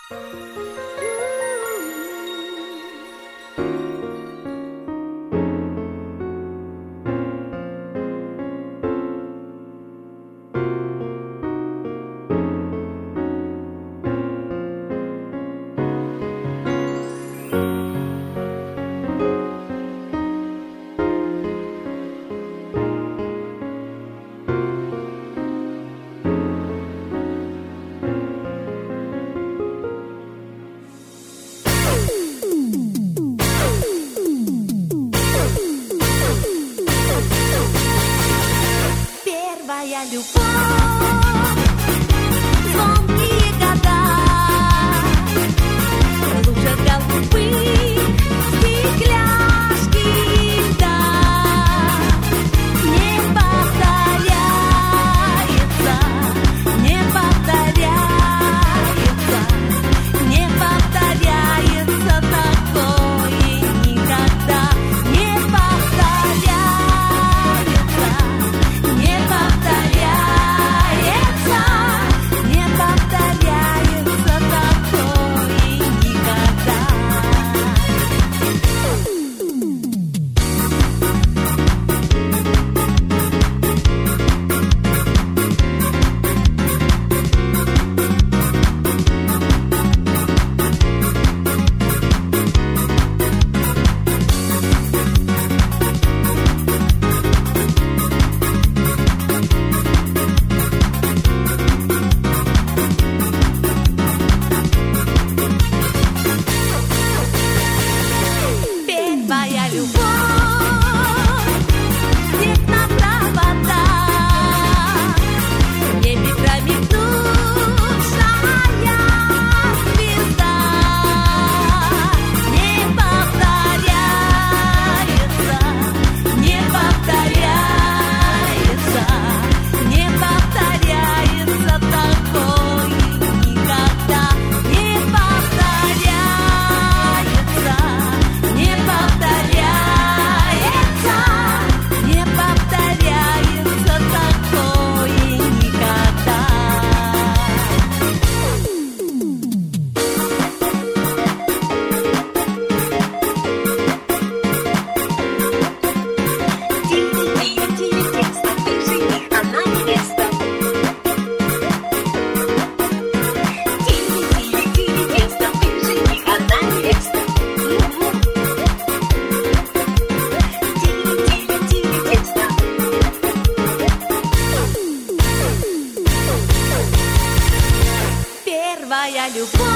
Первая любовь, звонкие года, лужа голубых, стекляшки льда. Не повторяется, не повторяется, не повторяется такое никогда. Не повторяется, не повторяется, не повторяется такое никогда. Первая любовь, темнота вода, в небе промелькнувшая звезда. Не повторяется, не повторяется, не повторяется такое никогда. Не повторяется, не повторяется, не повторяется такое никогда. Текст, ты жених, она невеста. Текст, ты жених, она невеста. Первая любовь.